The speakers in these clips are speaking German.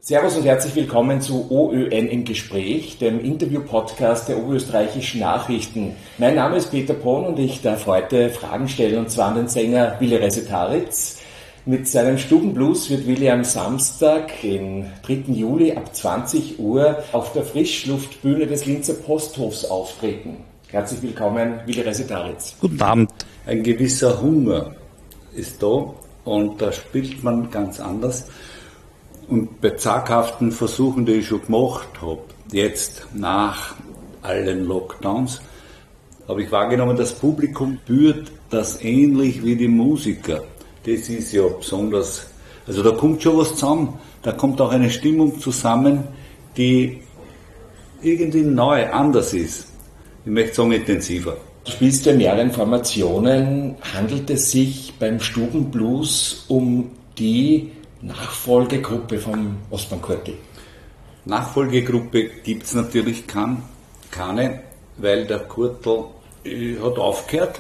Servus und herzlich willkommen zu OÖN im Gespräch, dem Interview-Podcast der Oberösterreichischen Nachrichten. Mein Name ist Peter Pohn und ich darf heute Fragen stellen, und zwar an den Sänger Wille Resetaritz. Mit seinem Stubenblues wird Willi am Samstag, den 3. Juli ab 20 Uhr auf der Frischluftbühne des Linzer Posthofs auftreten. Herzlich willkommen, Wille Resetaritz. Guten Abend. Ein gewisser Hunger ist da und da spielt man ganz anders. Und bei zaghaften Versuchen, die ich schon gemacht habe, jetzt nach allen Lockdowns, habe ich wahrgenommen, das Publikum spürt das ähnlich wie die Musiker. Das ist ja besonders, also da kommt schon was zusammen, da kommt auch eine Stimmung zusammen, die irgendwie neu, anders ist. Ich möchte sagen, intensiver. Du spielst ja in mehreren Formationen. Handelt es sich beim Stubenblues um die Nachfolgegruppe vom Ostbahn-Quartett? Nachfolgegruppe gibt es natürlich keine, weil der Kurtl hat aufgehört.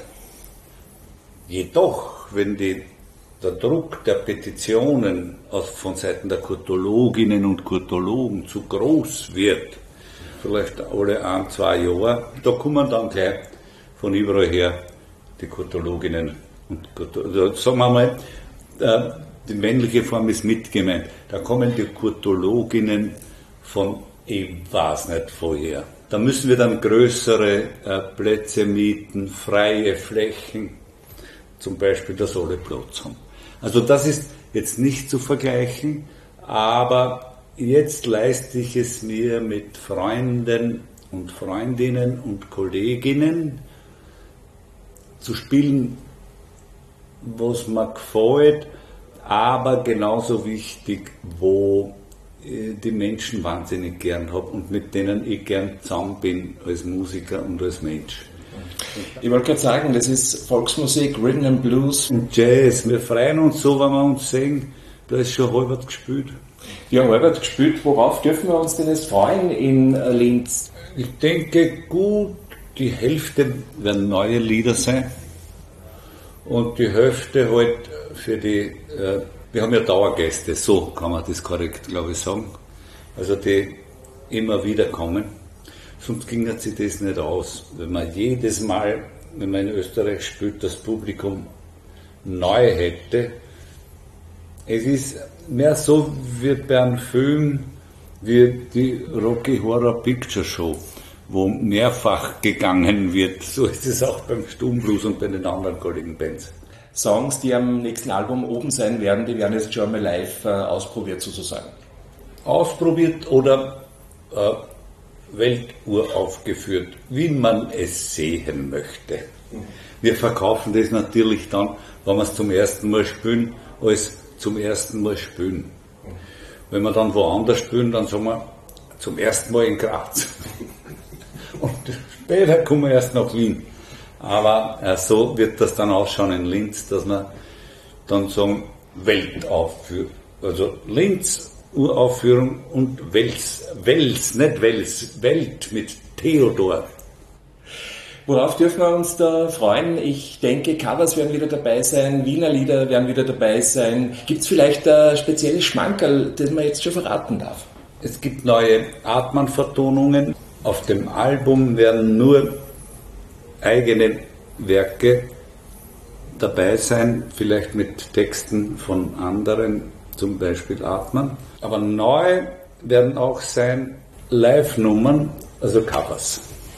Jedoch, wenn der Druck der Petitionen von Seiten der Kurtologinnen und Kurtologen zu groß wird, vielleicht alle 1-2 Jahre, da kommen dann gleich von überall her die Kurtologinnen und Kurtologen, sagen wir mal, die männliche Form ist mit gemeint. Da kommen die Kurtologinnen von, ich weiß nicht woher. Da müssen wir dann größere Plätze mieten, freie Flächen, zum Beispiel, dass alle Platz haben. Also das ist jetzt nicht zu vergleichen, aber jetzt leiste ich es mir mit Freunden und Freundinnen und Kolleginnen zu spielen, was mir gefällt, aber genauso wichtig, wo die Menschen wahnsinnig gern habe und mit denen ich gern zusammen bin als Musiker und als Mensch. Ich wollte gerade sagen, das ist Volksmusik, Rhythm and Blues. Und Jazz. Wir freuen uns so, wenn wir uns sehen, da ist schon halbert gespielt. Ja, halbert gespielt. Worauf dürfen wir uns denn jetzt freuen in Linz? Ich denke, gut, die Hälfte werden neue Lieder sein. Und die Hälfte halt für die, wir haben ja Dauergäste, so kann man das korrekt, glaube ich, sagen. Also die immer wieder kommen. Sonst ging sich das nicht aus. Wenn man jedes Mal, wenn man in Österreich spielt, das Publikum neu hätte. Es ist mehr so wie bei einem Film wie die Rocky Horror Picture Show, wo mehrfach gegangen wird. So ist es auch beim Stubenblues und bei den anderen Kollegen-Bands. Songs, die am nächsten Album oben sein werden, die werden jetzt schon mal live ausprobiert sozusagen. Ausprobiert oder Welturaufgeführt, wie man es sehen möchte. Wir verkaufen das natürlich dann, wenn wir es zum ersten Mal spielen, als zum ersten Mal spielen. Wenn wir dann woanders spielen, dann sagen wir zum ersten Mal in Graz. Und später kommen wir erst nach Wien. Aber so wird das dann ausschauen in Linz, dass wir dann sagen, Weltaufführung. Also Linz, Uraufführung und Wels, nicht Wels, Welt mit Theodor. Worauf dürfen wir uns da freuen? Ich denke, Covers werden wieder dabei sein, Wiener Lieder werden wieder dabei sein. Gibt es vielleicht ein spezielles Schmankerl, das man jetzt schon verraten darf? Es gibt neue Artmann-Vertonungen. Auf dem Album werden nur eigene Werke dabei sein, vielleicht mit Texten von anderen, zum Beispiel Artmann. Aber neu werden auch sein Live-Nummern, also Covers.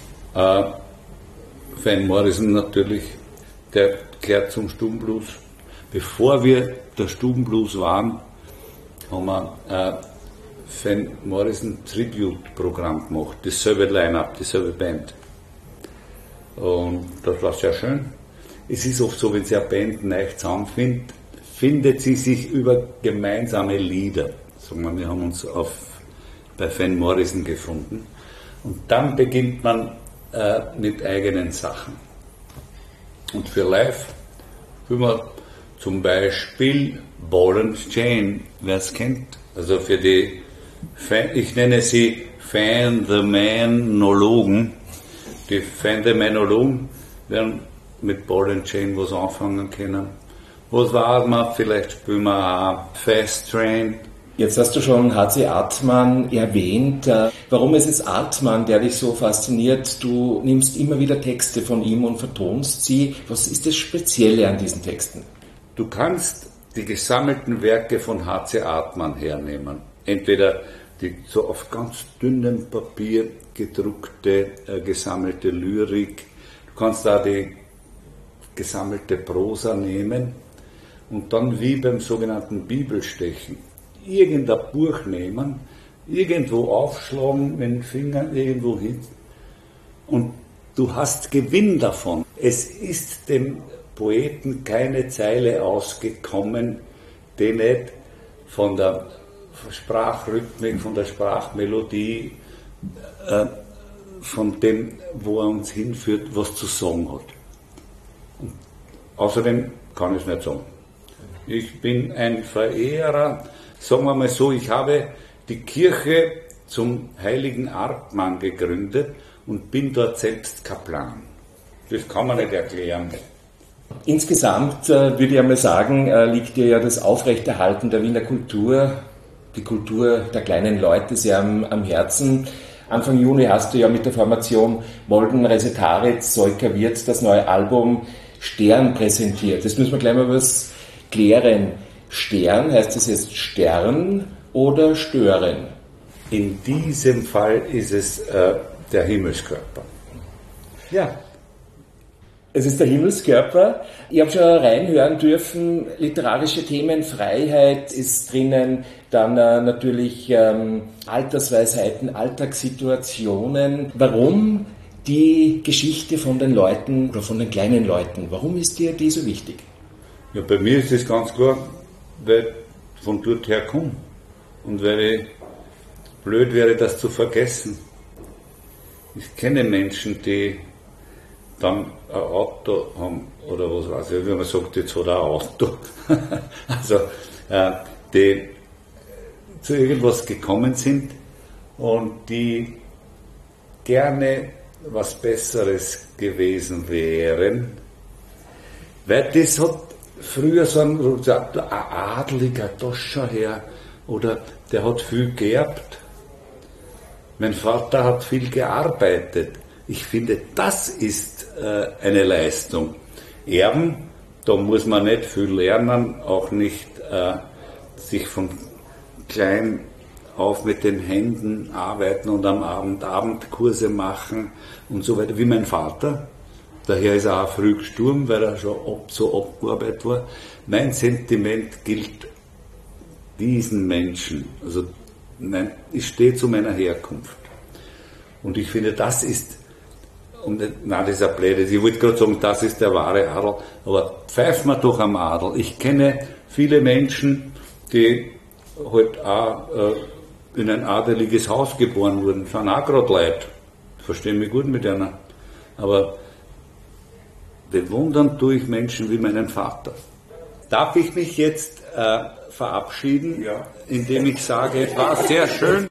Van Morrison natürlich, der gehört zum Stubenblues. Bevor wir der Stubenblues waren, haben wir Van Morrison Tribute-Programm gemacht, dasselbe Line-Up, dieselbe Band. Und das war sehr schön. Es ist oft so, wenn sich eine Band neu zusammenfindet, findet sie sich über gemeinsame Lieder. Sagen wir haben uns bei Van Morrison gefunden. Und dann beginnt man mit eigenen Sachen. Und für live will man zum Beispiel Ball and Chain, wer es kennt. Also für die, ich nenne sie Fan-the-Man-Nologen. Die Fan-the-Man-Nologen werden mit Ball and Chain was anfangen können. Was war man? Vielleicht spielen wir auch Fast Train Jetzt hast du schon H.C. Artmann erwähnt. Warum ist es Artmann, der dich so fasziniert? Du nimmst immer wieder Texte von ihm und vertonst sie. Was ist das Spezielle an diesen Texten? Du kannst die gesammelten Werke von H.C. Artmann hernehmen. Entweder die so auf ganz dünnem Papier gedruckte, gesammelte Lyrik. Du kannst da die gesammelte Prosa nehmen und dann wie beim sogenannten Bibelstechen irgendein Buch nehmen, irgendwo aufschlagen, mit den Fingern irgendwo hin und du hast Gewinn davon. Es ist dem Poeten keine Zeile ausgekommen, die nicht von der Sprachrhythmik, von der Sprachmelodie, von dem, wo er uns hinführt, was zu sagen hat. Und außerdem kann ich es nicht sagen. Ich bin ein Verehrer, sagen wir mal so, ich habe die Kirche zum heiligen Artmann gegründet und bin dort selbst Kaplan. Das kann man nicht erklären. Insgesamt würde ich einmal sagen, liegt dir ja das Aufrechterhalten der Wiener Kultur, die Kultur der kleinen Leute sehr am Herzen. Anfang Juni hast du ja mit der Formation Molden Resetaritz Soika Wirtz das neue Album Stern präsentiert. Jetzt müssen wir gleich mal was klären. Stern, heißt es jetzt Stern oder Stören? In diesem Fall ist es der Himmelskörper. Ja. Es ist der Himmelskörper. Ich habe schon reinhören dürfen, literarische Themen, Freiheit ist drinnen, dann natürlich Altersweisheiten, Alltagssituationen. Warum die Geschichte von den Leuten oder von den kleinen Leuten? Warum ist dir die so wichtig? Ja, bei mir ist es ganz klar, weil ich von dort her komme und weil ich blöd wäre, das zu vergessen. Ich kenne Menschen, die dann ein Auto haben oder was weiß ich, wenn man sagt, jetzt hat er ein Auto. Also, die zu irgendwas gekommen sind und die gerne was Besseres gewesen wären, weil das hat früher so ein Adeliger, das schau her, oder der hat viel geerbt. Mein Vater hat viel gearbeitet. Ich finde, das ist eine Leistung. Erben, da muss man nicht viel lernen, auch nicht sich von klein auf mit den Händen arbeiten und am Abend Abendkurse machen und so weiter, wie mein Vater. Daher ist er auch früh gestorben, weil er schon so abgearbeitet war. Mein Sentiment gilt diesen Menschen. Also ich stehe zu meiner Herkunft. Und ich finde, das ist, das ist ein Blödes. Ich wollte gerade sagen, das ist der wahre Adel, aber pfeift mir doch am Adel. Ich kenne viele Menschen, die halt auch in ein adeliges Haus geboren wurden, sind auch gerade Leute. Ich verstehe mich gut mit einer. Aber bewundern tue ich Menschen wie meinen Vater. Darf ich mich jetzt verabschieden, indem ich sage, es war sehr schön.